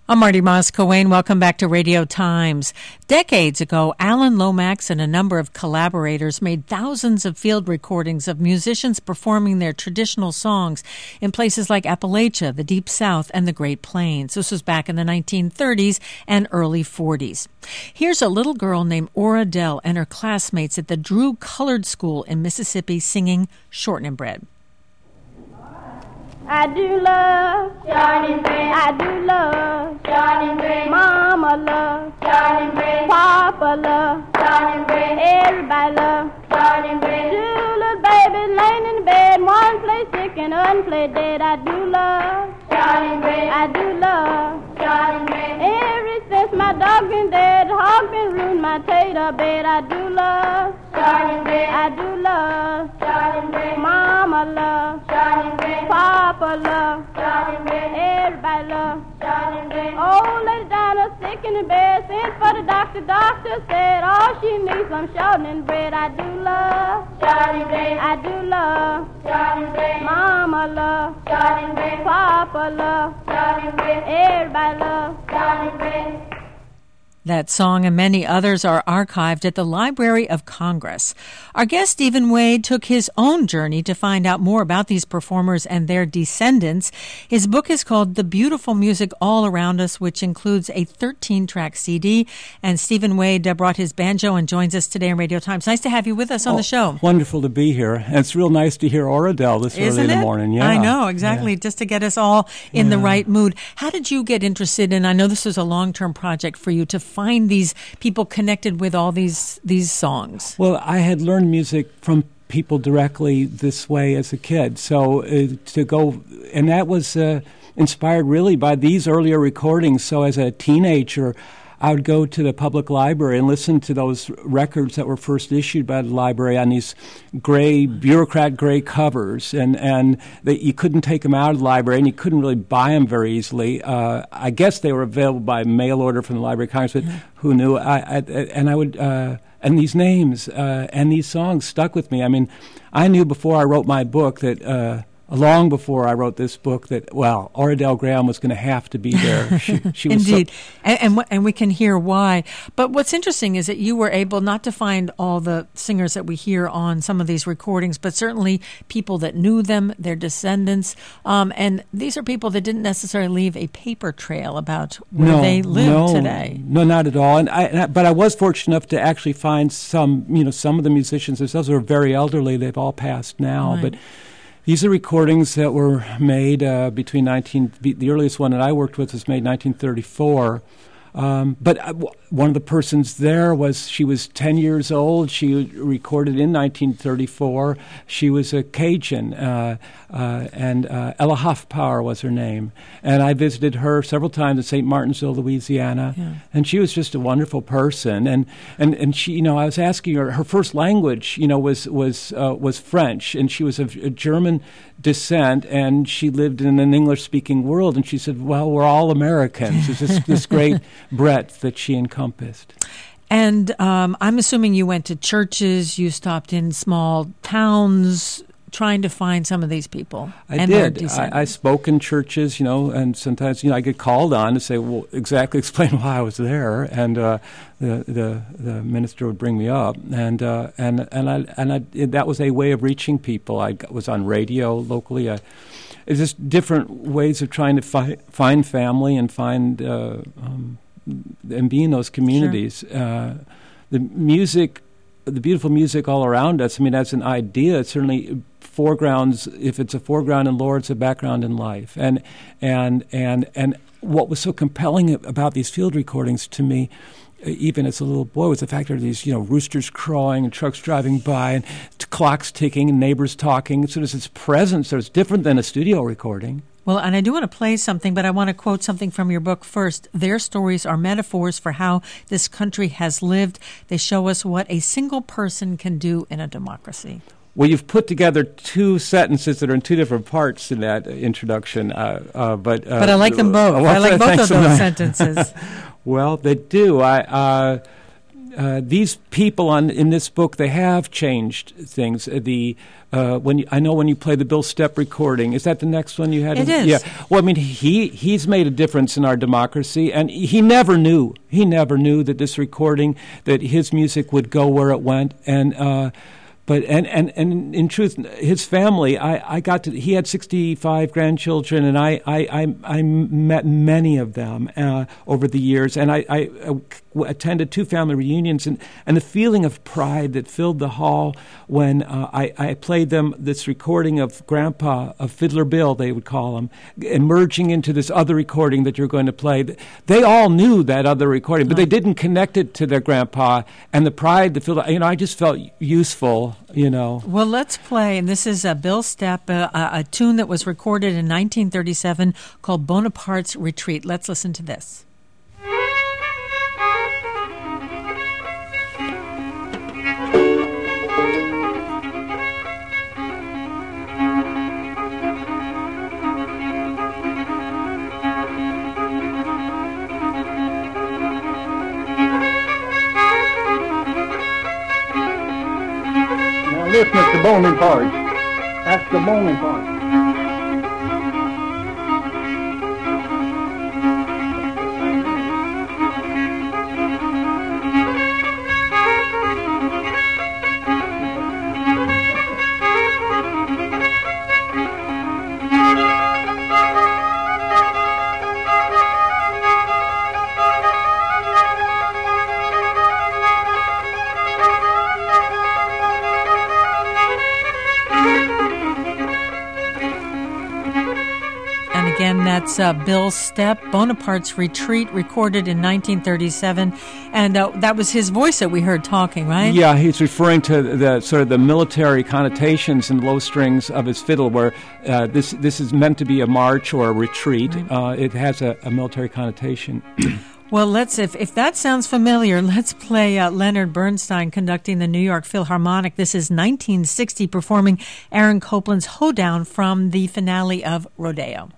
I'm Marty Moss-Coane. Welcome back to Radio Times. Decades ago, Alan Lomax and a number of collaborators made thousands of field recordings of musicians performing their traditional songs in places like Appalachia, the Deep South, and the Great Plains. This was back in the 1930s and early 40s. Here's a little girl named Ora Dell and her classmates at the Drew Colored School in Mississippi singing Shortening Bread. I do love shortening bread. I do love shortening bread. Mama love shortening bread. Papa love shortening bread. Everybody love shortening bread. Two little babies laying in the bed. One play sick and one play dead. I do love shortening bread. I do love shortening bread. Ever since my dog been dead, the hog been ruined my tater bed. I do love shortening bread. I do love shortening bread. Mama love shortening bread. Papa love shortening bread. Everybody love shortening bread. Old lady Dinah sick in the bed, sent for the doctor. Doctor said all she needs some shortening bread. I do love shortening bread. I do love shortening bread. Mama love shortening bread. Papa love shortening bread. Everybody love shortening bread. That song and many others are archived at the Library of Congress. Our guest, Stephen Wade, took his own journey to find out more about these performers and their descendants. His book is called The Beautiful Music All Around Us, which includes a 13-track CD. And Stephen Wade brought his banjo and joins us today on Radio Times. Nice to have you with us on the show. Wonderful to be here. And it's real nice to hear Ora Dell this early in the morning. Yeah, I know, exactly, just to get us all in the right mood. How did you get interested in, I know this was a long-term project for you, to find these people connected with all these songs? Well, I had learned music from people directly this way as a kid. So to go, and that was inspired really by these earlier recordings. So as a teenager, I would go to the public library and listen to those records that were first issued by the library on these gray, bureaucrat gray covers, and you couldn't take them out of the library, and you couldn't really buy them very easily. I guess they were available by mail order from the Library of Congress, but who knew? And these names and these songs stuck with me. I mean, I knew before I wrote my book that long before I wrote this book that, well, Ora Dell Graham was going to have to be there. She was Indeed. And we can hear why. But what's interesting is that you were able not to find all the singers that we hear on some of these recordings, but certainly people that knew them, their descendants. And these are people that didn't necessarily leave a paper trail about where they live today. No, not at all. But I was fortunate enough to actually find some of the musicians themselves who are very elderly. They've all passed now. Right. But these are recordings that were made between the earliest one that I worked with was made 1934. But one of the persons there she was 10 years old. She recorded in 1934. She was a Cajun, and Ella Hoffpower was her name. And I visited her several times in St. Martinsville, Louisiana, and she was just a wonderful person. And she, I was asking her first language, was French, and she was of German descent, and she lived in an English-speaking world. And she said, "Well, we're all Americans." It's this great breadth that she encompassed. And I'm assuming you went to churches, you stopped in small towns trying to find some of these people. I did. I spoke in churches, and sometimes, I get called on to say, well, explain why I was there, and the minister would bring me up, and that was a way of reaching people. I was on radio locally. It's just different ways of trying to find family and find and be in those communities. Sure. The beautiful music all around us. I mean, as an idea, it's certainly foregrounds. If it's a foreground in lore, it's a background in life. And what was so compelling about these field recordings to me, even as a little boy, was the fact that these roosters crowing and trucks driving by and clocks ticking and neighbors talking. So there's this presence that's different than a studio recording. Well, and I do want to play something, but I want to quote something from your book first. Their stories are metaphors for how this country has lived. They show us what a single person can do in a democracy. Well, you've put together two sentences that are in two different parts in that introduction. But I like them both. I like both of those sentences. Well, they do. these people in this book, they have changed things. When you play the Bill Stepp recording, is that the next one you had? It is. Yeah. Well, I mean, he's made a difference in our democracy, and he never knew that this recording, that his music would go where it went, and. But in truth, his family, he had 65 grandchildren, and I met many of them over the years, and I attended 2 family reunions, and the feeling of pride that filled the hall when I played them this recording of Grandpa, of Fiddler Bill, they would call him, emerging into this other recording that you're going to play. They all knew that other recording, but they didn't connect it to their grandpa, and the pride that filled, I just felt useful. Well, let's play, and this is Bill Stepp, a tune that was recorded in 1937 called Bonaparte's Retreat. Let's listen to this. Listen, it's the Bonaparte. That's the Bonaparte. Again, that's Bill Stepp, Bonaparte's Retreat, recorded in 1937, and that was his voice that we heard talking, right? Yeah, he's referring to the sort of the military connotations and low strings of his fiddle, where this is meant to be a march or a retreat. Right. It has a military connotation. Well, if that sounds familiar, let's play Leonard Bernstein conducting the New York Philharmonic. This is 1960, performing Aaron Copland's Hoedown from the finale of Rodeo.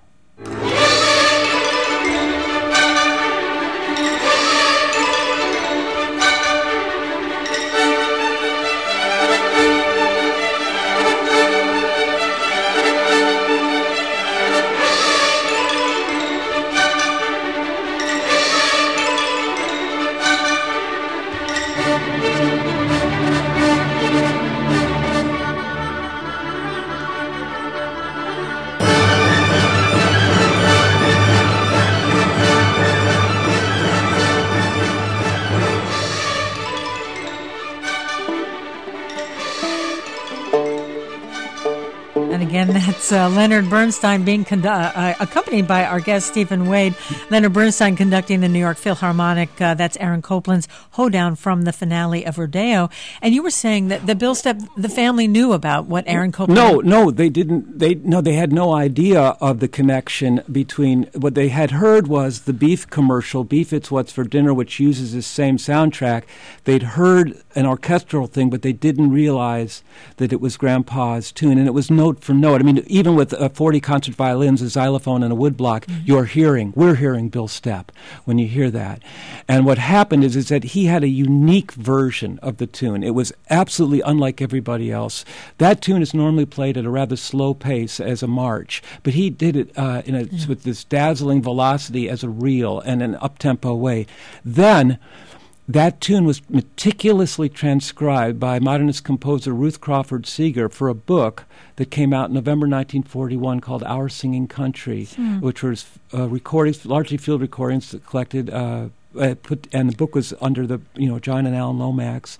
Again, that's Leonard Bernstein being accompanied by our guest, Stephen Wade. Leonard Bernstein conducting the New York Philharmonic. That's Aaron Copland's Hoedown from the finale of Rodeo. And you were saying that the Bill Stepp, the family knew about what Aaron Copland... No, they didn't. They had no idea of the connection between... What they had heard was the Beef commercial, Beef It's What's for Dinner, which uses the same soundtrack. They'd heard an orchestral thing, but they didn't realize that it was Grandpa's tune. And it was note for note. I mean, even with 40 concert violins, a xylophone, and a woodblock, we're hearing Bill Stepp when you hear that. And what happened is that he had a unique version of the tune. It was absolutely unlike everybody else. That tune is normally played at a rather slow pace as a march, but he did it with this dazzling velocity as a reel and an up-tempo way. Then that tune was meticulously transcribed by modernist composer Ruth Crawford Seeger for a book that came out in November 1941 called Our Singing Country, which was recordings, largely field recordings that collected, and the book was under the John and Alan Lomax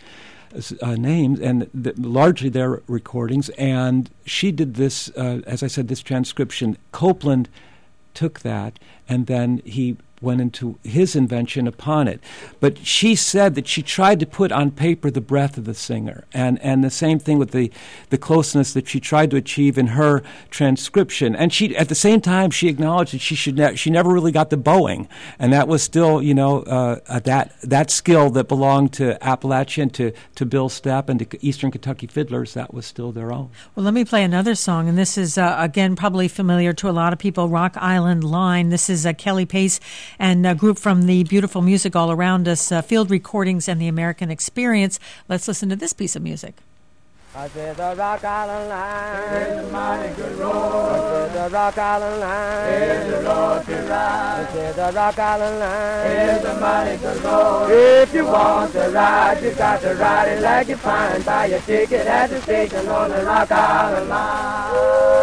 names, and largely their recordings. And she did this, as I said, this transcription. Copland took that, and then he went into his invention upon it. But she said that she tried to put on paper the breath of the singer, and the same thing with the closeness that she tried to achieve in her transcription. And she, at the same time, she acknowledged that she never really got the bowing, and that was still, that skill that belonged to Appalachian, to Bill Stepp, and to Eastern Kentucky fiddlers, that was still their own. Well, let me play another song, and this is, again, probably familiar to a lot of people, Rock Island Line. This is Kelly Pace and a group from the Beautiful Music All Around Us, Field Recordings and the American Experience. Let's listen to this piece of music. I said the Rock Island Line is a mighty good road. I said the Rock Island Line is the road to ride. I said the Rock Island Line is a mighty good road. If you want to ride, you got to ride it like you find. Buy your ticket at the station on the Rock Island Line.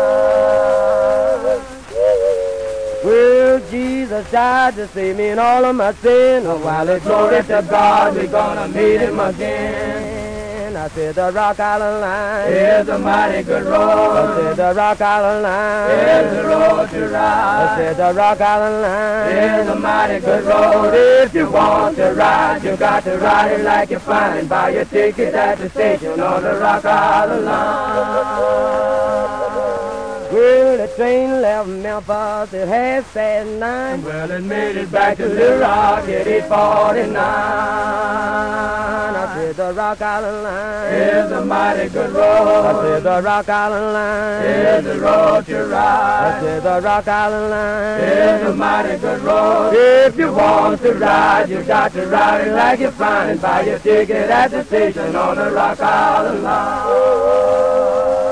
Well, Jesus died to save me and all of my sin. Oh, while it's glory to God, we're gonna meet him again. I said the Rock Island Line is a mighty good road. I said the Rock Island Line is the road to ride. I said the Rock Island Line is a mighty good road. If you want to ride, you got to ride it like you find. Buy your ticket at the station on the Rock Island Line. Well, the train left Memphis at 9:30. Well, it made it back to Little Rock at 8:49. I said the Rock Island Line is a mighty good road. I said the Rock Island Line is the road to ride. I said the Rock Island Line is a mighty good road. If you want to ride, you got to ride it like you find. Buy your ticket at the station on the Rock Island Line.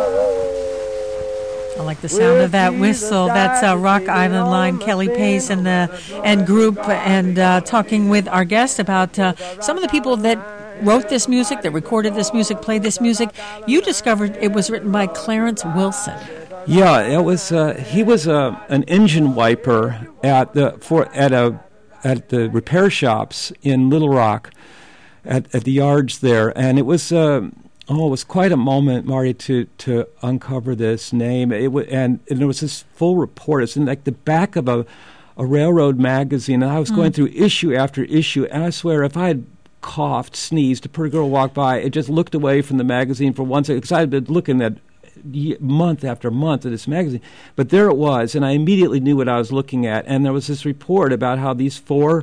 I like the sound of that whistle. That's Rock Island Line, Kelly Pace and group, and talking with our guest about some of the people that wrote this music, that recorded this music, played this music. You discovered it was written by Clarence Wilson. Yeah, it was. He was an engine wiper at the repair shops in Little Rock, at the yards there, and it was. It was quite a moment, Marty, to uncover this name. And there was this full report. It's in like the back of a railroad magazine, and I was going through issue after issue, and I swear if I had coughed, sneezed, a pretty girl walked by, it just looked away from the magazine for 1 second, because I had been looking at month after month at this magazine. But there it was, and I immediately knew what I was looking at, and there was this report about how these four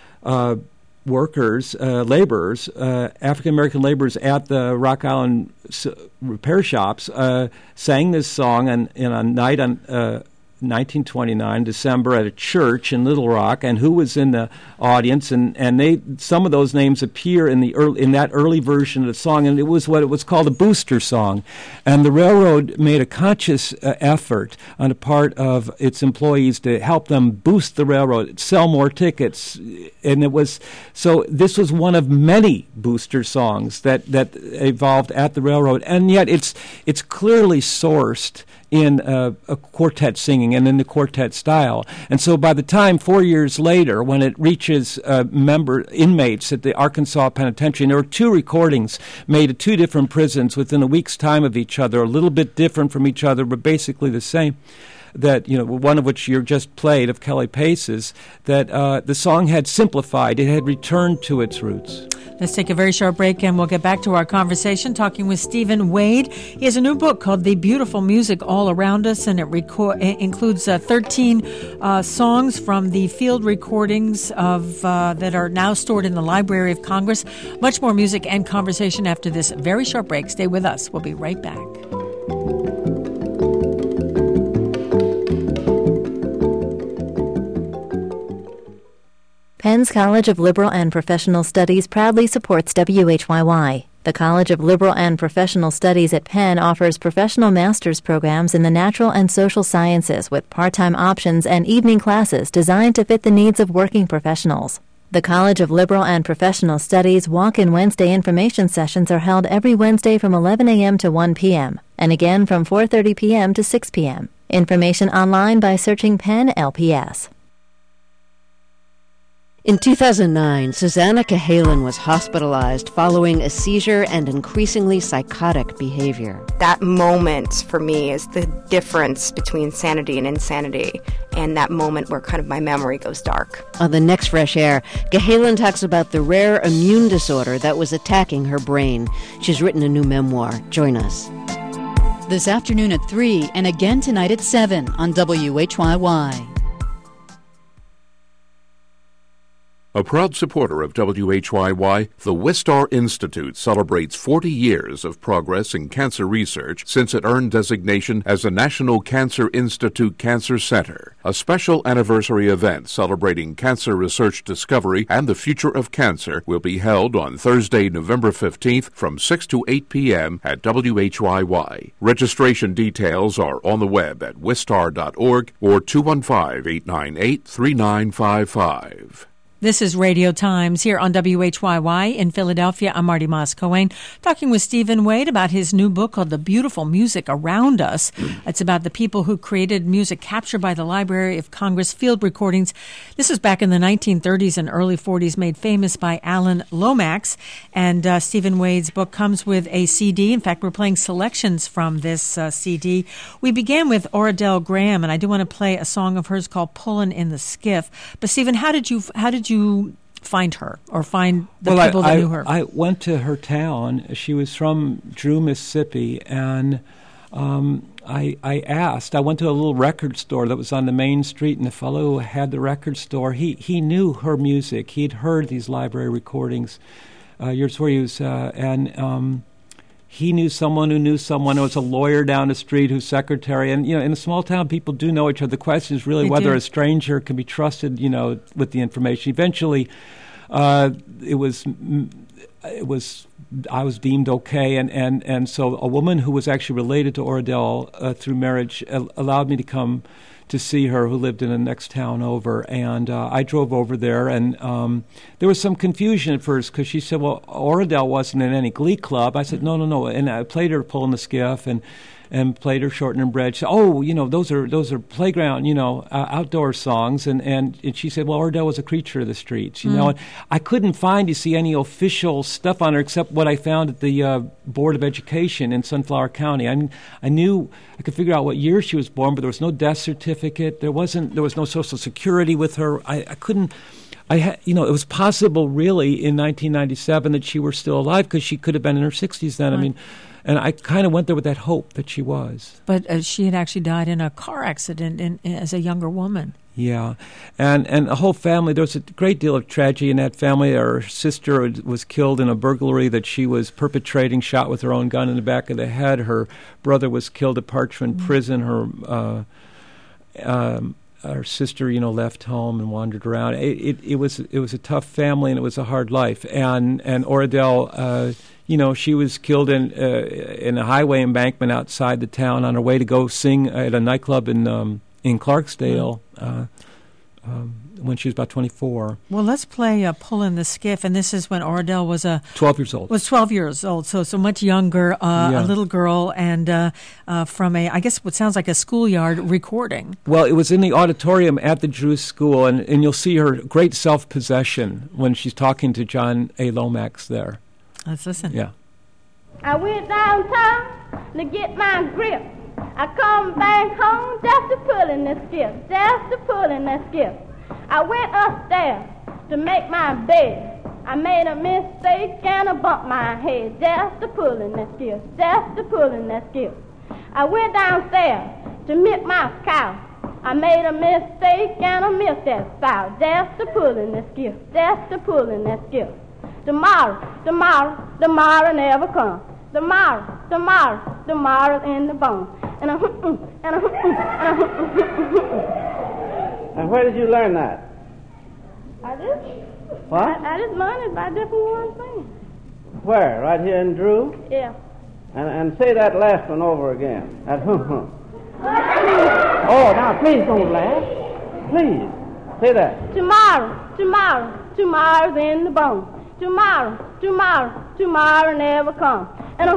workers, laborers, African-American laborers at the Rock Island repair shops sang this song in a night on 1929, December, at a church in Little Rock, and who was in the audience, and some of those names appear in that early version of the song, and it was what it was called a booster song. And the railroad made a conscious effort on the part of its employees to help them boost the railroad, sell more tickets, and this was one of many booster songs that evolved at the railroad, and yet it's clearly sourced in a quartet singing and in the quartet style. And so by the time 4 years later, when it reaches inmates at the Arkansas Penitentiary, and there were two recordings made at two different prisons within a week's time of each other, a little bit different from each other, but basically the same, that, one of which you just played of Kelly Pace's, that the song had simplified. It had returned to its roots. Let's take a very short break, and we'll get back to our conversation talking with Stephen Wade. He has a new book called The Beautiful Music All Around Us, and it includes 13 songs from the field recordings that are now stored in the Library of Congress. Much more music and conversation after this very short break. Stay with us. We'll be right back. Penn's College of Liberal and Professional Studies proudly supports WHYY. The College of Liberal and Professional Studies at Penn offers professional master's programs in the natural and social sciences with part-time options and evening classes designed to fit the needs of working professionals. The College of Liberal and Professional Studies walk-in Wednesday information sessions are held every Wednesday from 11 a.m. to 1 p.m. and again from 4:30 p.m. to 6 p.m. Information online by searching Penn LPS. In 2009, Susanna Cahalan was hospitalized following a seizure and increasingly psychotic behavior. That moment for me is the difference between sanity and insanity, and that moment where kind of my memory goes dark. On the next Fresh Air, Cahalan talks about the rare immune disorder that was attacking her brain. She's written a new memoir. Join us. This afternoon at 3 and again tonight at 7 on WHYY. A proud supporter of WHYY, the Wistar Institute celebrates 40 years of progress in cancer research since it earned designation as the National Cancer Institute Cancer Center. A special anniversary event celebrating cancer research discovery and the future of cancer will be held on Thursday, November 15th from 6 to 8 p.m. at WHYY. Registration details are on the web at wistar.org or 215-898-3955. This is Radio Times here on WHYY in Philadelphia. I'm Marty Moss-Cohen, talking with Stephen Wade about his new book called The Beautiful Music Around Us. It's about the people who created music captured by the Library of Congress field recordings. This was back in the 1930s and early 40s, made famous by Alan Lomax. And Stephen Wade's book comes with a CD. In fact, we're playing selections from this CD. We began with Oradell Graham, and I do want to play a song of hers called Pullin' in the Skiff. But Stephen, how did you find her or find the people that knew her? I went to her town. She was from Drew, Mississippi, and I asked. I went to a little record store that was on the main street, and the fellow who had the record store, he knew her music. He'd heard these library recordings years before he was, he knew someone who knew someone. There was a lawyer down the street whose secretary. And, in a small town, people do know each other. The question is really whether a stranger can be trusted, with the information. Eventually, I was deemed okay. And so a woman who was actually related to Oradell through marriage allowed me to come to see her, who lived in the next town over. And I drove over there, and there was some confusion at first because she said, well, Oradell wasn't in any glee club. I said, no. And I played her Pullin' the Skiff and played her Shorten and Bread. She said, those are playground, outdoor songs. And she said, well, Oradell was a creature of the streets, And I couldn't find, any official stuff on her except what I found at the Board of Education in Sunflower County. I knew I could figure out what year she was born, but there was no death certificate. There was no Social Security with her. I couldn't. It was possible, really, in 1997 that she were still alive because she could have been in her 60s then. Right. And I kind of went there with that hope that she was. But she had actually died in a car accident as a younger woman. Yeah. And the whole family, there was a great deal of tragedy in that family. Her sister was killed in a burglary that she was perpetrating, shot with her own gun in the back of the head. Her brother was killed at Parchman Prison. Her sister, left home and wandered around. It was a tough family, and it was a hard life. And Oradell, she was killed in a highway embankment outside the town on her way to go sing at a nightclub in Clarksdale when she was about 24. Well, let's play Pullin' the Skiff, and this is when Oradell was 12 years old. Was 12 years old, so much younger, a little girl, and from I guess what sounds like a schoolyard recording. Well, it was in the auditorium at the Drew School, and you'll see her great self-possession when she's talking to John A. Lomax there. Let's listen. Yeah. I went downtown to get my grip. I come back home just to pull in the skiff. I went upstairs to make my bed. I made a mistake and I bumped my head just to pull in the skiff. I went downstairs to milk my cow. I made a mistake and I milked that sow just to pull in the skiff. Tomorrow never comes. Tomorrow's in the bone. And where did you learn that? I just learned it by different ones singing. Where? Right here in Drew? Yeah. And say that last one over again. That Oh, now please don't laugh. Please. Say that. Tomorrow's in the bone. Tomorrow never comes.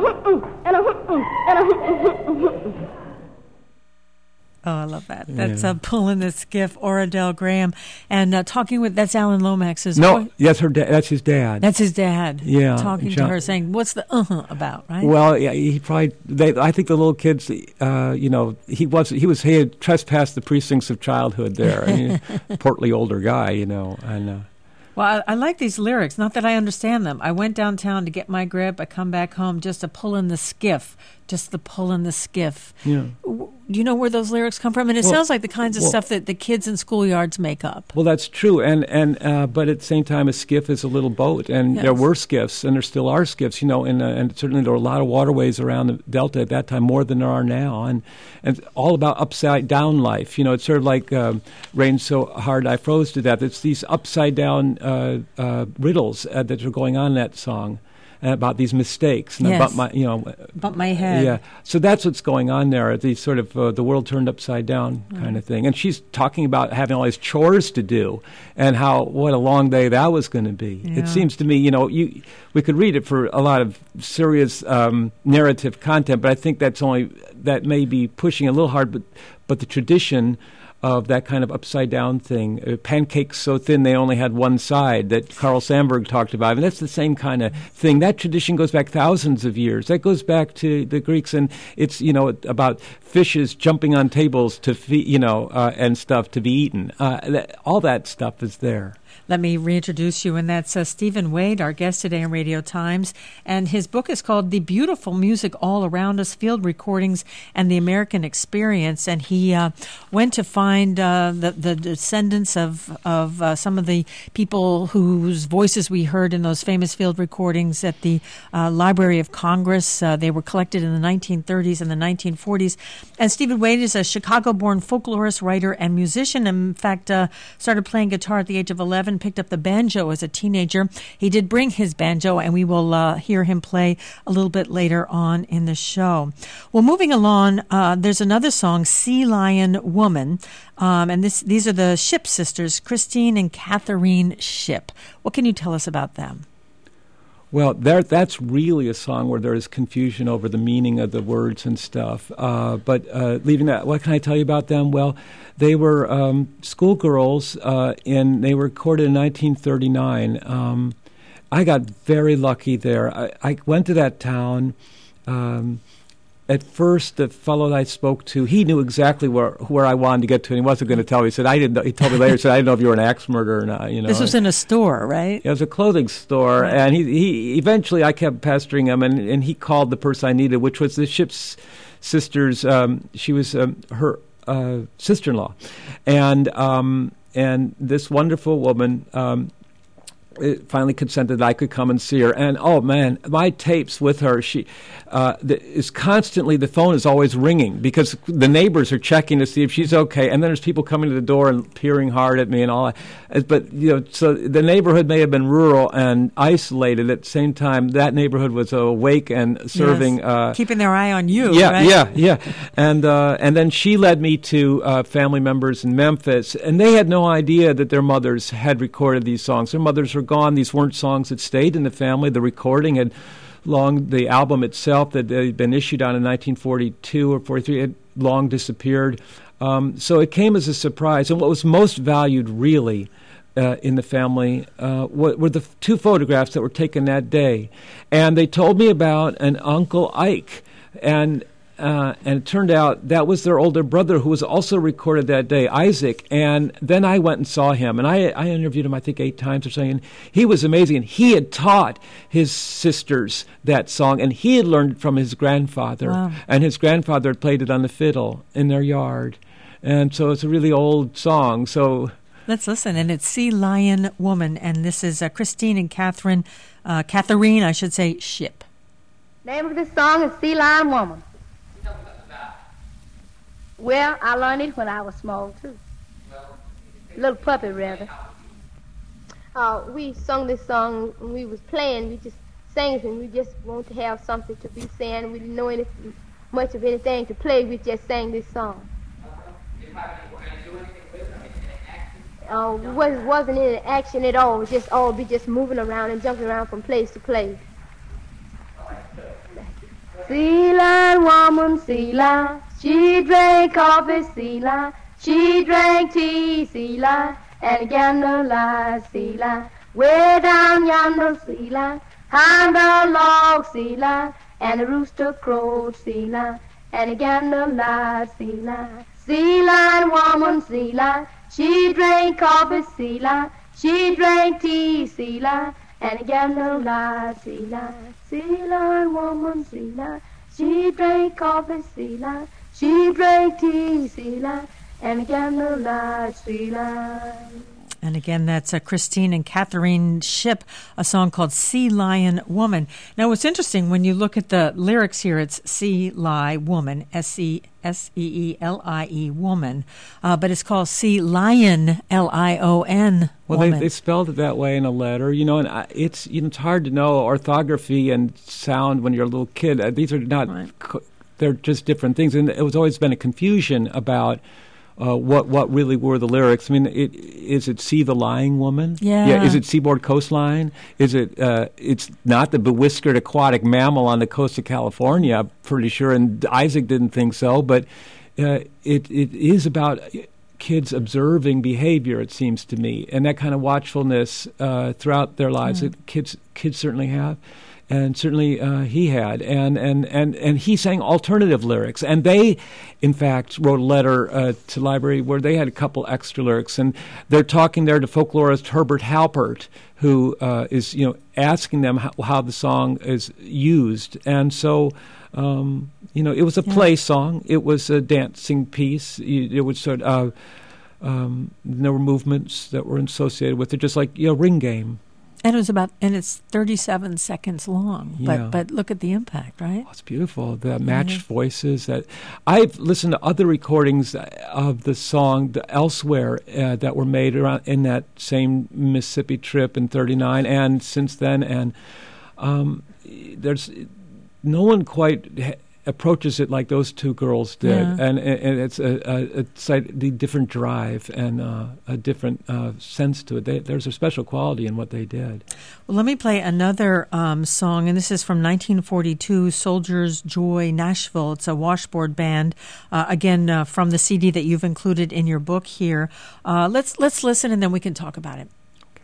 Oh, I love that. That's Pullin' the Skiff, Oradell Graham, and that's Alan Lomax's voice. Yes, that's his dad. That's his dad. Yeah, talking to her, saying, "What's the about?" Right? Well, yeah, he probably. I think the little kids. He had trespassed the precincts of childhood there. Portly older guy, and. Well, I like these lyrics. Not that I understand them. I went downtown to get my grip. I come back home just to pull in the skiff just the pull in the skiff. Yeah. Do you know where those lyrics come from? And it sounds like the kinds of stuff that the kids in schoolyards make up. Well, that's true, and but at the same time, a skiff is a little boat, and there were skiffs, and there still are skiffs, and certainly there were a lot of waterways around the Delta at that time, more than there are now, and all about upside down life. It's sort of like Rain So Hard I Froze to Death. It's these upside down riddles that are going on in that song. About these mistakes, and about bump my head. Yeah, so that's what's going on there. The sort of the world turned upside down kind of thing. And she's talking about having all these chores to do, and what a long day that was going to be. Yeah. It seems to me, we could read it for a lot of serious narrative content, but I think that may be pushing a little hard. But the tradition of that kind of upside-down thing, pancakes so thin they only had one side, that Carl Sandburg talked about. And that's the same kind of thing. That tradition goes back thousands of years. That goes back to the Greeks, and it's, about fishes jumping on tables to feed, and stuff to be eaten. All that stuff is there. Let me reintroduce you, and that's Stephen Wade, our guest today on Radio Times. And his book is called The Beautiful Music All Around Us, Field Recordings and the American Experience. And he went to find the descendants of some of the people whose voices we heard in those famous field recordings at the Library of Congress. They were collected in the 1930s and the 1940s. And Stephen Wade is a Chicago-born folklorist, writer, and musician. In fact, started playing guitar at the age of 11, picked up the banjo as a teenager. He did bring his banjo, and we will hear him play a little bit later on in the show. Well, moving along, there's another song, Sea Lion Woman, and these are the Shipp sisters, Christine and Catherine Shipp. What can you tell us about them? Well, that's really a song where there is confusion over the meaning of the words and stuff. But leaving that, what can I tell you about them? Well, they were schoolgirls, and they were recorded in 1939. I got very lucky there. I went to that town. At first, the fellow that I spoke to, he knew exactly where I wanted to get to, and he wasn't going to tell me. He said, I didn't know. He told me later, he said, I didn't know if you were an axe murderer or not. This was in a store, right? It was a clothing store, right. And he eventually, I kept pestering him, and he called the person I needed, which was the Shipp's sisters. She was her sister-in-law, and this wonderful woman finally consented that I could come and see her. And, oh, man, my tapes with her, she is constantly, the phone is always ringing because the neighbors are checking to see if she's okay. And then there's people coming to the door and peering hard at me and all that. But, so the neighborhood may have been rural and isolated. At the same time, that neighborhood was awake and serving. Yes. Keeping their eye on you, yeah, right? Yeah. And then she led me to family members in Memphis. And they had no idea that their mothers had recorded these songs. Their mothers were gone. These weren't songs that stayed in the family. The recording had the album itself that had been issued on in 1942 or 43 had long disappeared. So it came as a surprise. And what was most valued really in the family were the two photographs that were taken that day. And they told me about an Uncle Ike. And it turned out that was their older brother who was also recorded that day, Isaac. And then I went and saw him. And I interviewed him, I think, 8 times or something. And he was amazing. And he had taught his sisters that song. And he had learned it from his grandfather. Wow. And his grandfather had played it on the fiddle in their yard. And so it's a really old song. So let's listen. And it's Sea Lion Woman. And this is Christine and Catherine, I should say, Shipp. Name of this song is Sea Lion Woman. Well, I learned it when I was small, too. Little puppy, rather. We sung this song when we was playing. We just sang it, and we just wanted to have something to be saying. We didn't know much of anything to play. We just sang this song. It wasn't any action at all. It was just moving around and jumping around from place to place. Sea lion woman, sea lion, she drank coffee, sea lion, she drank tea, sea lion, and again the light, sea lion, way down yonder, sea lion, behind the log, sea lion, and the rooster crowed, sea lion, and again the light, sea lion. Sea lion woman, sea lion, she drank coffee, sea lion, she drank tea, sea lion, and again the light, sea lion. Sea lion woman, sea lion, She drank coffee, sea lion. She drank tea, sea lion. And candlelight, sea lion. And again, that's Christine and Catherine Shipp, a song called Sea Lion Woman. Now, what's interesting, when you look at the lyrics here, it's Sea Lie Woman, S-E-E-L-I-E, woman. But it's called Sea Lion, L-I-O-N, well, woman. they spelled it that way in a letter, and it's hard to know orthography and sound when you're a little kid. These are not, right. They're just different things. And it was always been a confusion about what really were the lyrics. I mean, is it See the Lying Woman? Yeah. Is it Seaboard Coastline? Is it? It's not the bewhiskered aquatic mammal on the coast of California, I'm pretty sure, and Isaac didn't think so. But it is about kids observing behavior, it seems to me, and that kind of watchfulness throughout their lives that kids certainly have. And certainly he had, and he sang alternative lyrics. And they, in fact, wrote a letter to Library where they had a couple extra lyrics. And they're talking there to folklorist Herbert Halpert, who is asking them how the song is used. And so, it was a play song. It was a dancing piece. It was sort of there were movements that were associated with it, just like ring game. And it's 37 seconds long. But look at the impact, right? Oh, it's beautiful. The matched voices. That I've listened to other recordings of the song elsewhere that were made around in that same Mississippi trip in '39 and since then. And there's no one quite approaches it like those two girls did, and it's a slightly different drive and a different sense to it. There's a special quality in what they did. Well, let me play another song, and this is from 1942, Soldier's Joy, Nashville. It's a washboard band, again from the CD that you've included in your book here. Let's listen, and then we can talk about it.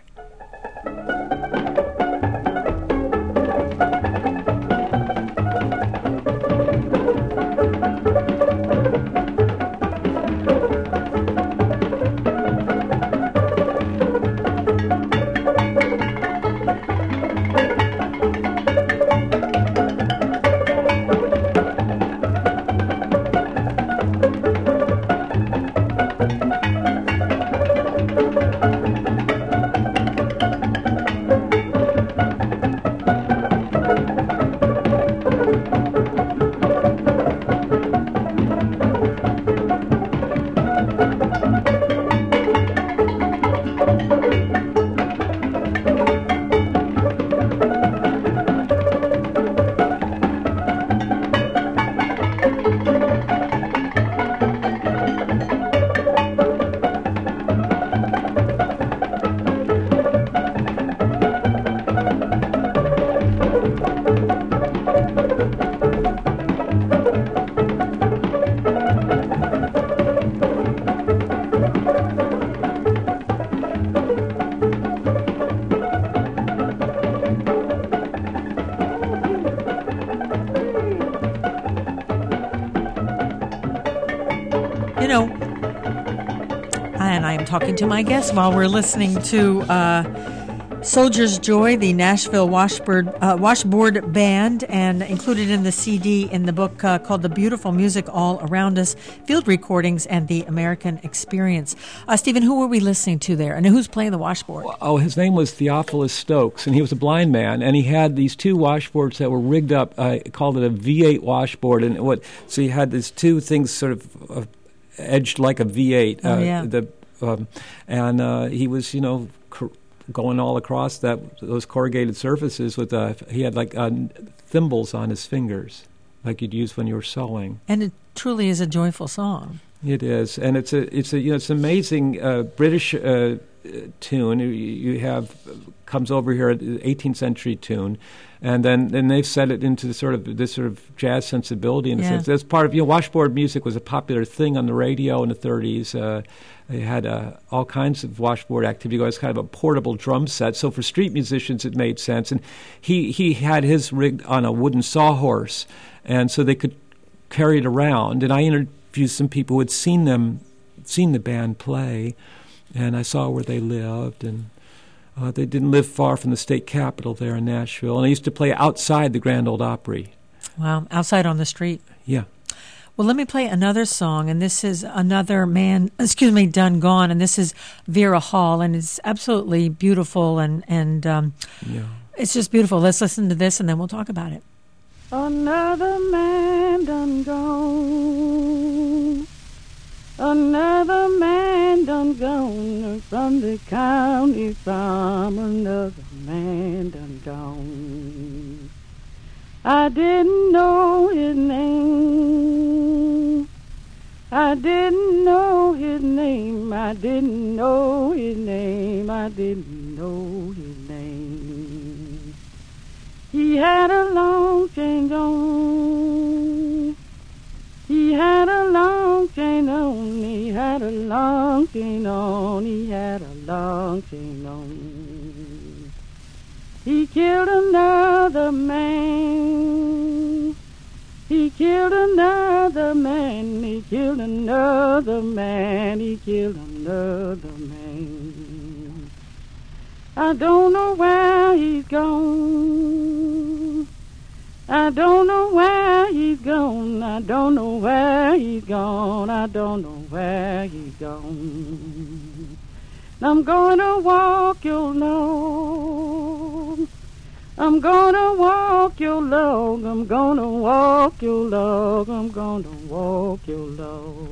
And I am talking to my guest while we're listening to Soldier's Joy, the Nashville Washboard Band, and included in the CD in the book called The Beautiful Music All Around Us, Field Recordings and the American Experience. Stephen, who were we listening to there, and who's playing the washboard? Oh, his name was Theophilus Stokes, and he was a blind man, and he had these two washboards that were rigged up. I called it a V8 washboard, and so he had these two things sort of edged like a V8. And he was, going all across those corrugated surfaces with he had like thimbles on his fingers, like you'd use when you were sewing. And it truly is a joyful song. It is, and it's an amazing British tune. You have comes over here, 18th century tune, and then they've set it into this sort of jazz sensibility in a sense. That's part of washboard music was a popular thing on the radio in the 30s. They had all kinds of washboard activity. It was kind of a portable drum set. So for street musicians, it made sense. And he had his rigged on a wooden sawhorse, and so they could carry it around. And I interviewed some people who had seen the band play, and I saw where they lived. And they didn't live far from the state capitol there in Nashville. And I used to play outside the Grand Ole Opry. Wow, outside on the street. Yeah. Well, let me play another song, and this is Another Man, Done Gone, and this is Vera Hall, and it's absolutely beautiful, and it's just beautiful. Let's listen to this, and then we'll talk about it. Another man done gone, another man done gone from the county farm, another man done gone. I didn't know his name, I didn't know his name, I didn't know his name, I didn't know his name. He had a long chain on, he had a long chain on, he had a long chain on, he had a long chain on. He killed another man, he killed another man, he killed another man, he killed another man. I don't know where he's gone, I don't know where he's gone, I don't know where he's gone, I don't know where he's gone. I'm gonna walk your log, I'm gonna walk your log, I'm gonna walk your log, I'm gonna walk your log.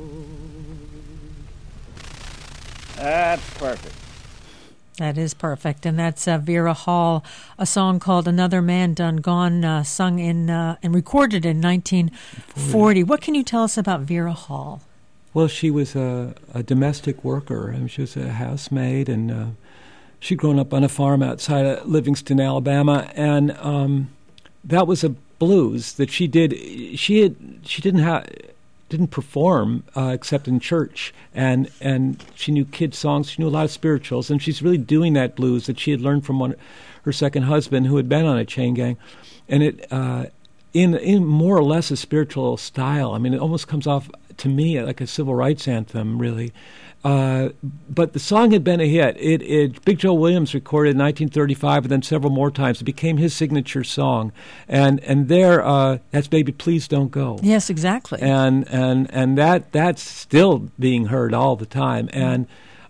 That's perfect. That is perfect, and that's Vera Hall, a song called "Another Man Done Gone," sung in and recorded in 1940. What can you tell us about Vera Hall? Well, she was a domestic worker, and she was a housemaid, and she'd grown up on a farm outside of Livingston, Alabama, and that was a blues that she did. She didn't perform except in church, and she knew kids' songs. She knew a lot of spirituals, and she's really doing that blues that she had learned from her second husband, who had been on a chain gang, and it in more or less a spiritual style. I mean, it almost comes off to me like a civil rights anthem, really. But the song had been a hit. Big Joe Williams recorded in 1935, and then several more times. It became his signature song, and there that's "Baby Please Don't Go." Yes, exactly. And that's still being heard all the time. And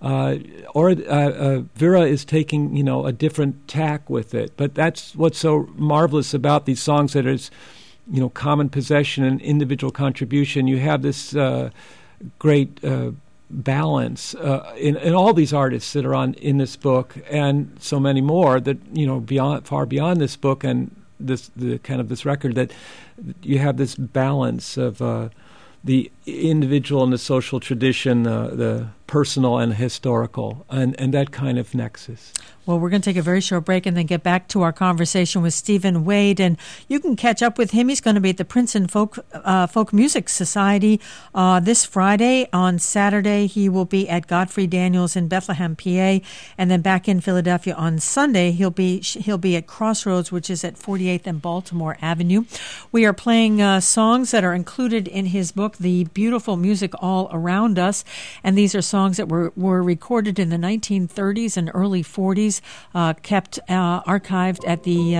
Vera is taking a different tack with it. But that's what's so marvelous about these songs, that it's common possession and individual contribution. You have this great balance in all these artists that are in this book, and so many more that far beyond this book and this record, that you have this balance of the individual and the social tradition, the personal and historical, and that kind of nexus. Well, we're going to take a very short break and then get back to our conversation with Stephen Wade. And you can catch up with him. He's going to be at the Princeton Folk Music Society this Friday. On Saturday, he will be at Godfrey Daniels in Bethlehem, PA. And then back in Philadelphia on Sunday, he'll be at Crossroads, which is at 48th and Baltimore Avenue. We are playing songs that are included in his book, The Beautiful Music All Around Us. And these are songs that were recorded in the 1930s and early 40s. Kept archived at the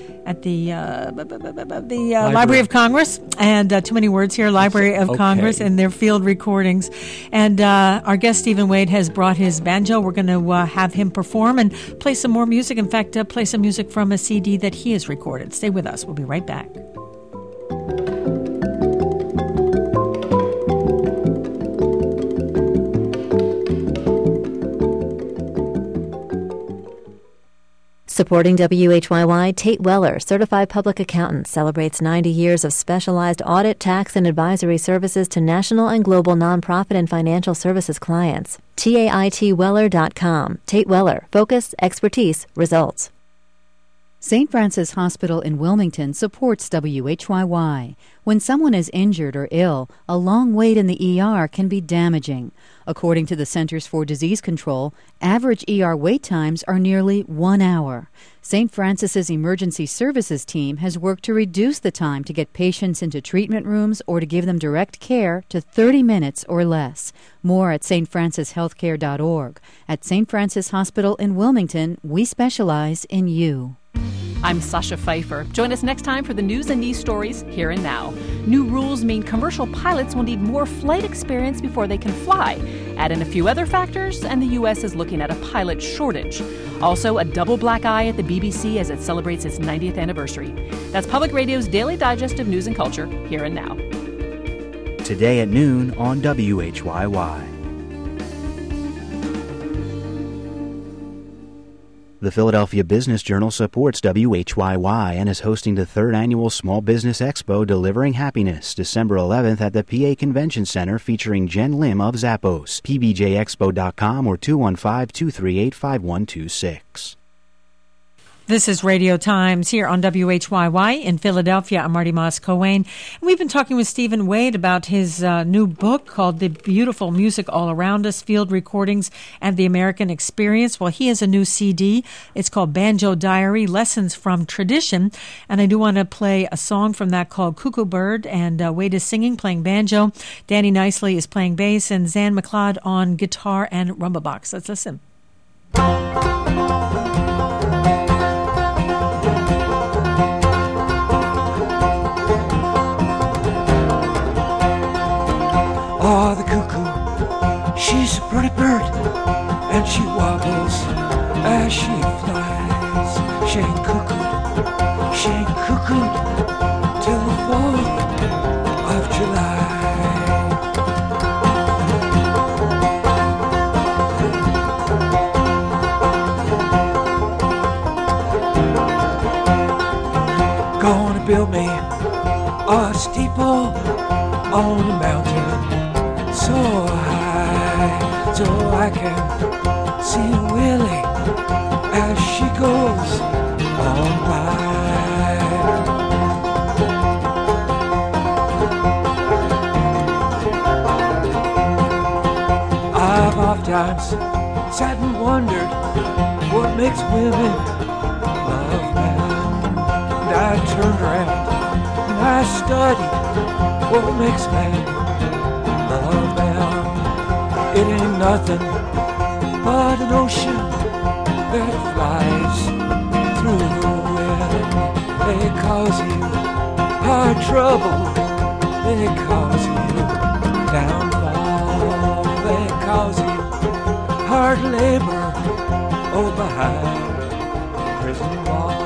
Library of Congress, and too many words here, Library of Congress, and their field recordings. And our guest Stephen Wade has brought his banjo. We're going to have him perform and play some more music. In fact, play some music from a CD that he has recorded. Stay with us. We'll be right back. Supporting WHYY, Tate Weller, Certified Public Accountant, celebrates 90 years of specialized audit, tax, and advisory services to national and global nonprofit and financial services clients. TAITweller.com. Tate Weller. Focus, expertise, results. St. Francis Hospital in Wilmington supports WHYY. When someone is injured or ill, a long wait in the ER can be damaging. According to the Centers for Disease Control, average ER wait times are nearly 1 hour. St. Francis's emergency services team has worked to reduce the time to get patients into treatment rooms or to give them direct care to 30 minutes or less. More at stfrancishealthcare.org. At St. Francis Hospital in Wilmington, we specialize in you. I'm Sasha Pfeiffer. Join us next time for the news and news stories here and now. New rules mean commercial pilots will need more flight experience before they can fly. Add in a few other factors, and the U.S. is looking at a pilot shortage. Also, a double black eye at the BBC as it celebrates its 90th anniversary. That's Public Radio's daily digest of news and culture here and now. Today at noon on WHYY. The Philadelphia Business Journal supports WHYY and is hosting the 3rd Annual Small Business Expo Delivering Happiness, December 11th at the PA Convention Center featuring Jen Lim of Zappos. PBJExpo.com or 215-238-5126. This is Radio Times here on WHYY in Philadelphia. I'm Marty Moss-Coane. We've been talking with Stephen Wade about his new book called The Beautiful Music All Around Us, Field Recordings and the American Experience. Well, he has a new CD. It's called Banjo Diary, Lessons from Tradition. And I do want to play a song from that called Cuckoo Bird. And Wade is singing, playing banjo. Danny Nicely is playing bass, and Zan McLeod on guitar and rumba box. Let's listen. Oh, the cuckoo, she's a pretty bird, and she wobbles as she flies. She ain't cuckooed till the 4th of July. Gonna build me a steeple on a mountain so high, so I can see Willie as she goes on by. I've oftentimes sat and wondered what makes women love men. And I turned around and I studied what makes men love them. It ain't nothing but an ocean that flies through the wind. They cause you hard trouble, they cause you downfall, they cause you hard labor, oh, behind prison walls.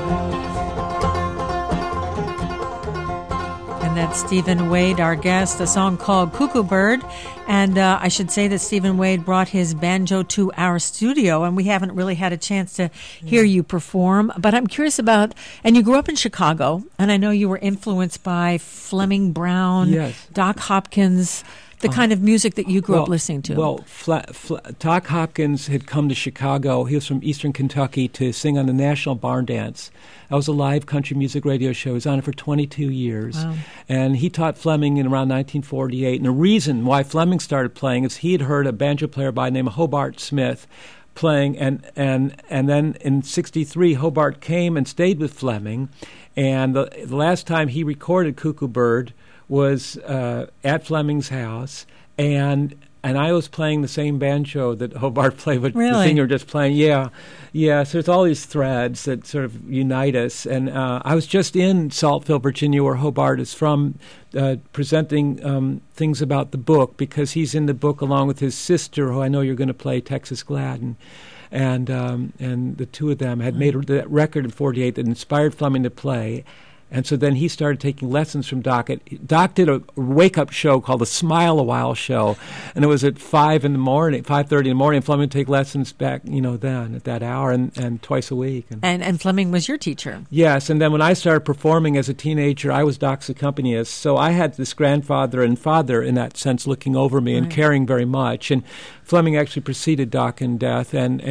And that's Stephen Wade, our guest, a song called Cuckoo Bird. And I should say that Stephen Wade brought his banjo to our studio, and we haven't really had a chance to hear you perform. But I'm curious about, and you grew up in Chicago, and I know you were influenced by Fleming Brown, yes, Doc Hopkins, the kind of music that you grew up listening to. Well, Doc Hopkins had come to Chicago. He was from eastern Kentucky to sing on the National Barn Dance. That was a live country music radio show. He was on it for 22 years. Wow. And he taught Fleming in around 1948. And the reason why Fleming started playing is he had heard a banjo player by the name of Hobart Smith playing. And then in 1963, Hobart came and stayed with Fleming. And the last time he recorded Cuckoo Bird was at Fleming's house, and I was playing the same banjo that Hobart played, but the singer just playing. Yeah. So there's all these threads that sort of unite us. And I was just in Saltville, Virginia, where Hobart is from, presenting things about the book, because he's in the book along with his sister, who I know you're going to play, Texas Gladden. And the two of them had made that record in 1948 that inspired Fleming to play. And so then he started taking lessons from Doc. Doc did a wake-up show called the Smile a While Show, and it was at 5:30 in the morning. Fleming would take lessons back, then at that hour and twice a week. And Fleming was your teacher. Yes, and then when I started performing as a teenager, I was Doc's accompanist. So I had this grandfather and father, in that sense, looking over me and caring very much. And Fleming actually preceded Doc in death, and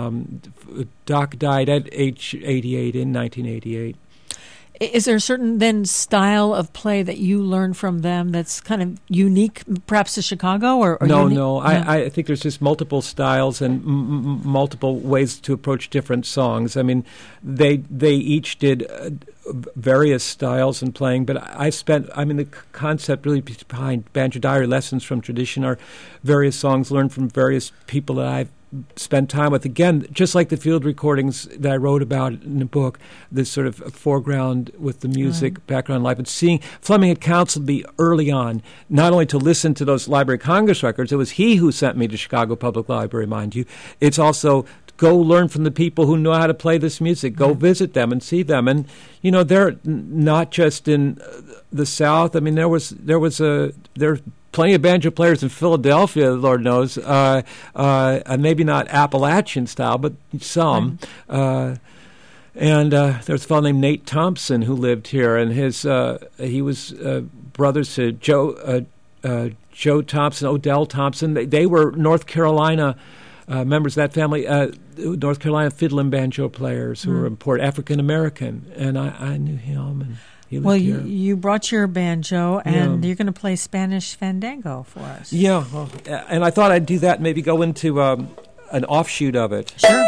Doc died at age 88 in 1988. Is there a certain then style of play that you learn from them that's kind of unique, perhaps to Chicago? Or No. I think there's just multiple styles and multiple ways to approach different songs. I mean, they each did various styles in playing, but the concept really behind Banjo Diary, Lessons from Tradition, are various songs learned from various people that I've spend time with. Again, just like the field recordings that I wrote about in the book, this sort of foreground with the music, background life, and seeing Fleming had counseled me early on, not only to listen to those Library of Congress records. It was he who sent me to Chicago Public Library, mind you. It's also go learn from the people who know how to play this music. Go visit them and see them. And, you know, they're not just in the South. I mean, there are plenty of banjo players in Philadelphia, Lord knows, maybe not Appalachian style, but some. And there's a fellow named Nate Thompson who lived here, and he was brothers to Joe Thompson, Odell Thompson. They were North Carolina members of that family, North Carolina fiddle and banjo players who were important, African American, and I knew him. And he lived here. You brought your banjo, and you're going to play Spanish Fandango for us. Yeah, and I thought I'd do that, maybe go into an offshoot of it. Sure.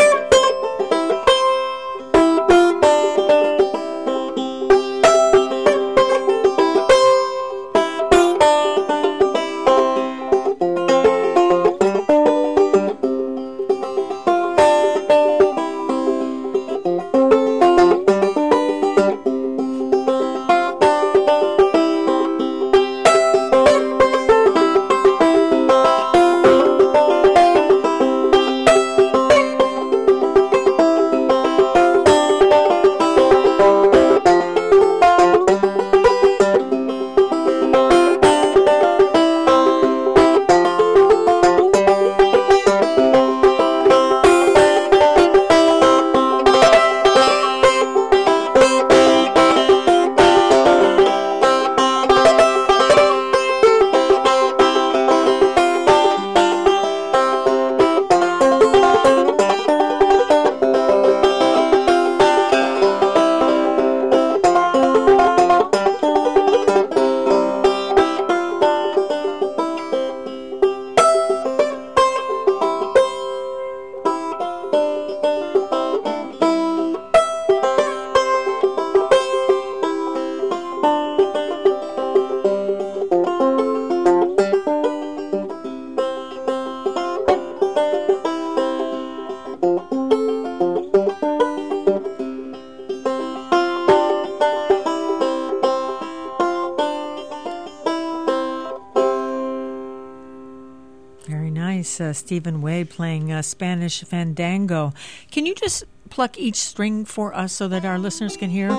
Stephen Wade playing Spanish Fandango. Can you just pluck each string for us so that our listeners can hear?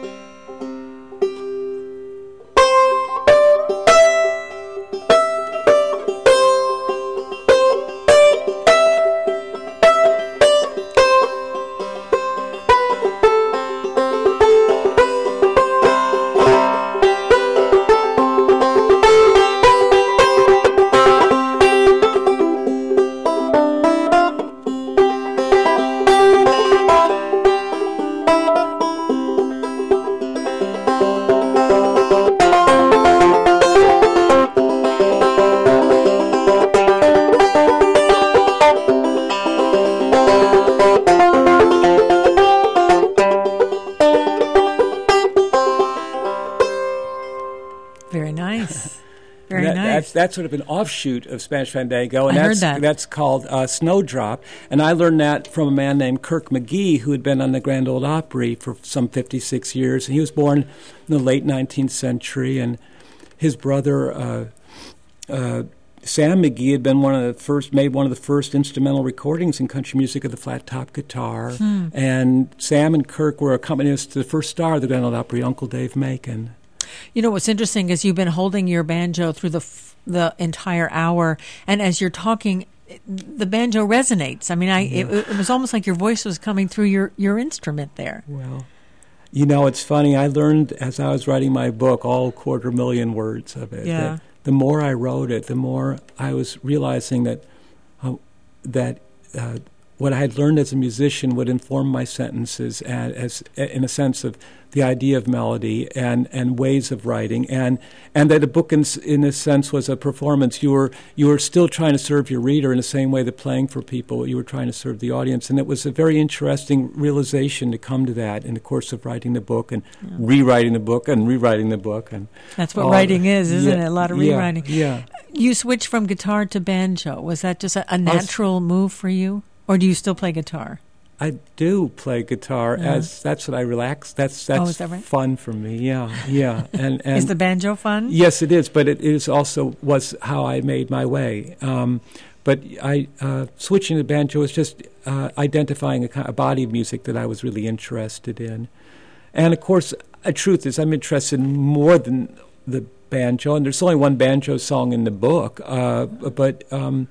That's sort of an offshoot of Spanish Fandango, and that's called Snowdrop. And I learned that from a man named Kirk McGee, who had been on the Grand Ole Opry for some 56 years. And he was born in the late 19th century, and his brother Sam McGee had been made one of the first instrumental recordings in country music of the flat top guitar. And Sam and Kirk were accompanists to the first star of the Grand Ole Opry, Uncle Dave Macon. You know, what's interesting is you've been holding your banjo through the entire hour, and as you're talking, the banjo resonates. I mean, it was almost like your voice was coming through your instrument there. Well, you know, it's funny. I learned as I was writing my book, all 250,000 words of it. Yeah. The more I wrote it, the more I was realizing that what what I had learned as a musician would inform my sentences as in a sense of the idea of melody and ways of writing, and that a book in a sense was a performance. You were still trying to serve your reader in the same way that playing for people, you were trying to serve the audience, and it was a very interesting realization to come to that in the course of writing the book and rewriting the book and rewriting the book. And that's what writing is, isn't it? A lot of rewriting. Yeah. You switched from guitar to banjo. Was that just a natural move for you, or do you still play guitar? I do play guitar that's what I relax. That's is that right? Fun for me. Yeah. And is the banjo fun? Yes, it is. But it is also was how I made my way. But I switching to banjo was just identifying a body of music that I was really interested in. And of course, the truth is, I'm interested in more than the banjo. And there's only one banjo song in the book. But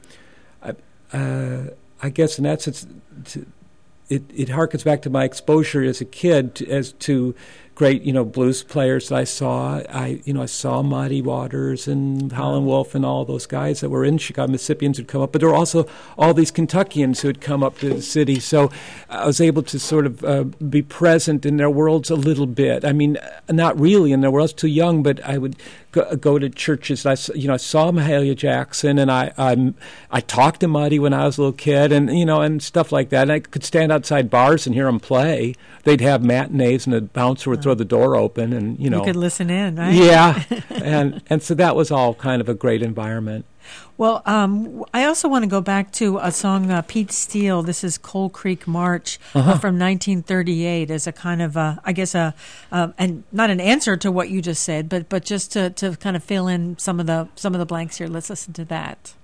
I guess in that sense, it harkens back to my exposure as a kid as to great, blues players that I saw. I saw Muddy Waters and Howlin' Wolf and all those guys that were in Chicago, Mississippians who'd come up. But there were also all these Kentuckians who had come up to the city. So I was able to sort of be present in their worlds a little bit. I mean, not really in their worlds, too young, but I would go to churches. I saw Mahalia Jackson, and I talked to Muddy when I was a little kid, and and stuff like that. And I could stand outside bars and hear them play. They'd have matinees, and the bouncer would throw the door open, and you could listen in, right? Yeah, and so that was all kind of a great environment. Well, I also want to go back to a song, Pete Steele. This is Coal Creek March from 1938 as a kind of, and not an answer to what you just said, but just to kind of fill in some of the blanks here. Let's listen to that.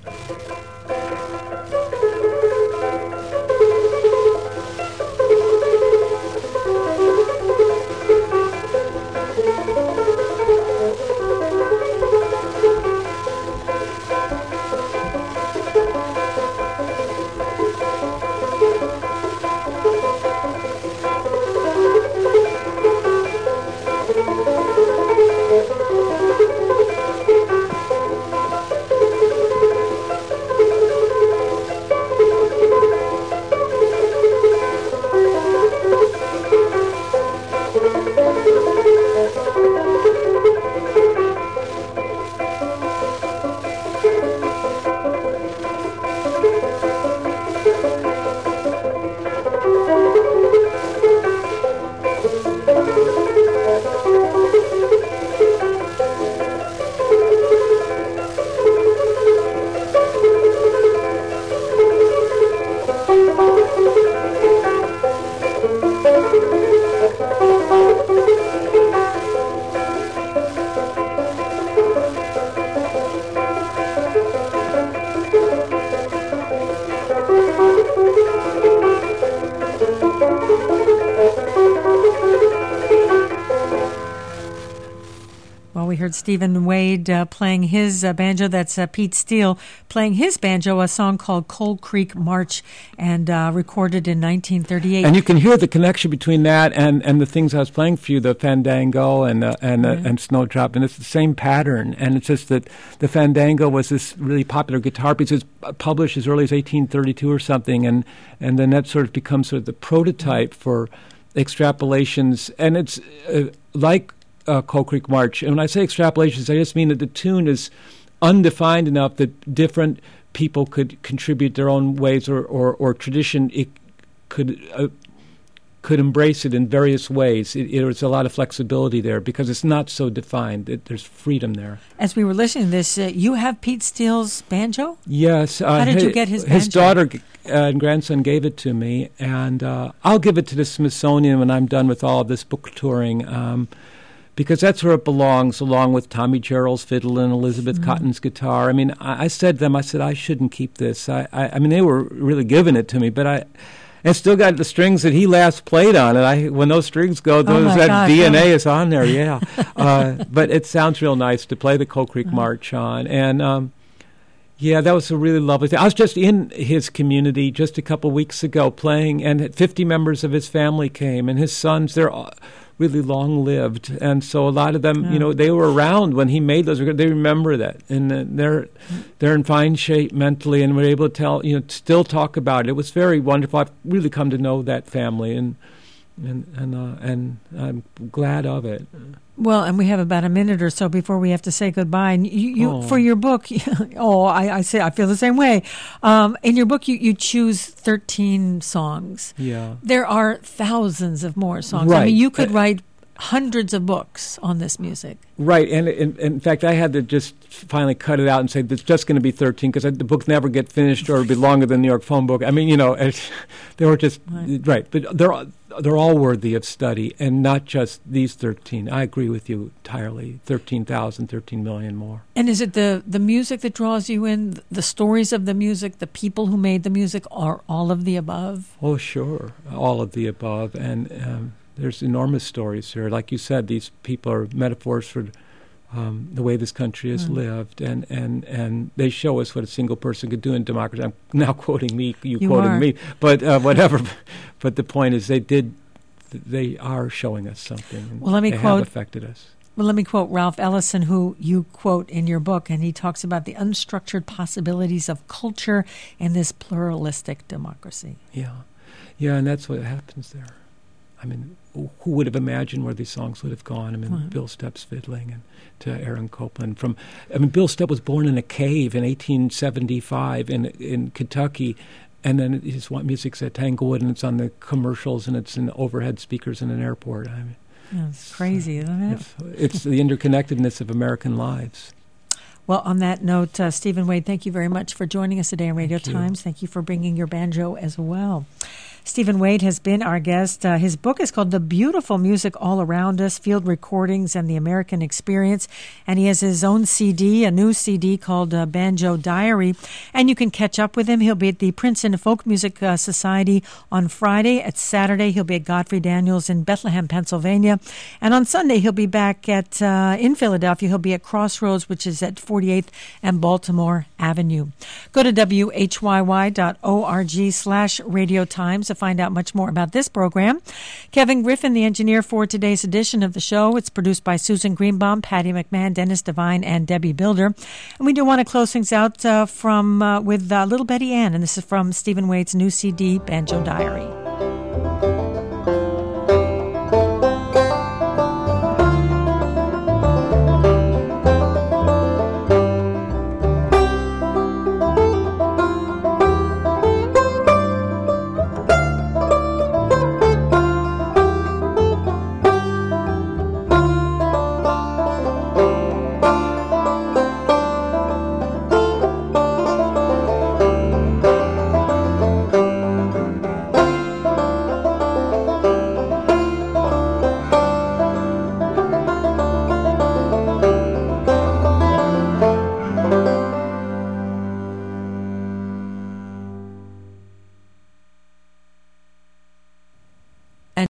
We heard Stephen Wade playing his banjo. That's Pete Steele playing his banjo, a song called Coal Creek March, and recorded in 1938. And you can hear the connection between that and the things I was playing for you, the fandango and Snowdrop, and it's the same pattern. And it's just that the fandango was this really popular guitar piece. It was published as early as 1832 or something, and then that sort of becomes sort of the prototype for extrapolations. And it's like Coal Creek March. And when I say extrapolations, I just mean that the tune is undefined enough that different people could contribute their own ways or tradition. It could embrace it in various ways. There's a lot of flexibility there because it's not so defined. There's freedom there. As we were listening to this, you have Pete Steele's banjo? Yes. How did you get his banjo? His daughter and grandson gave it to me, and I'll give it to the Smithsonian when I'm done with all of this book touring. Because that's where it belongs, along with Tommy Jarrell's fiddle and Elizabeth Cotton's guitar. I mean, I said to them, I shouldn't keep this. I mean, they were really giving it to me, but I still got the strings that he last played on it. When those strings go, that DNA is on there, yeah. But it sounds real nice to play the Coal Creek March on. And, Yeah, that was a really lovely thing. I was just in his community just a couple weeks ago playing, and 50 members of his family came, and his sons, they're really long-lived. And so a lot of them, they were around when he made those records. They remember that, and they're in fine shape mentally, and were able to tell, still talk about it. It was very wonderful. I've really come to know that family, and I'm glad of it. Well, and we have about a minute or so before we have to say goodbye. And you for your book, I feel the same way. In your book, you choose 13 songs. Yeah. There are thousands of more songs. Right. I mean, you could write hundreds of books on this music. Right, and in fact, I had to just finally cut it out and say it's just going to be 13 because the book never get finished or it'd be longer than the New York phone book. I mean, they were just right, but they're all worthy of study, and not just these 13. I agree with you entirely. 13,000, 13 million more. And is it the music that draws you in, the stories of the music, the people who made the music, or all of the above? Oh, sure, all of the above, and there's enormous stories here. Like you said, these people are metaphors for the way this country has lived, and they show us what a single person could do in democracy. I'm now quoting me, you quoting me, but whatever. But the point is, they are showing us something. Well, they have affected us. Well, let me quote Ralph Ellison, who you quote in your book, and he talks about the unstructured possibilities of culture in this pluralistic democracy. Yeah, and that's what happens there. I mean, who would have imagined where these songs would have gone? I mean, Bill Stepp's fiddling and to Aaron Copland. Bill Stepp was born in a cave in 1875 in Kentucky, and then his music's at Tanglewood, and it's on the commercials, and it's in overhead speakers in an airport. I mean, it's crazy, isn't it? It's the interconnectedness of American lives. Well, on that note, Stephen Wade, thank you very much for joining us today on Radio Times. Thank you for bringing your banjo as well. Stephen Wade has been our guest. His book is called The Beautiful Music All Around Us, Field Recordings and the American Experience. And he has his own CD, a new CD called Banjo Diary. And you can catch up with him. He'll be at the Princeton Folk Music Society on Friday. At Saturday, he'll be at Godfrey Daniels in Bethlehem, Pennsylvania. And on Sunday, he'll be back in Philadelphia. He'll be at Crossroads, which is at 48th and Baltimore Avenue. Go to whyy.org/Radio Times to find out much more about this program. Kevin Griffin, the engineer for today's edition of the show. It's produced by Susan Greenbaum, Patty McMahon, Dennis Devine, and Debbie Builder. And we do want to close things out with Little Betty Ann, and this is from Stephen Wade's new CD, Banjo Diary.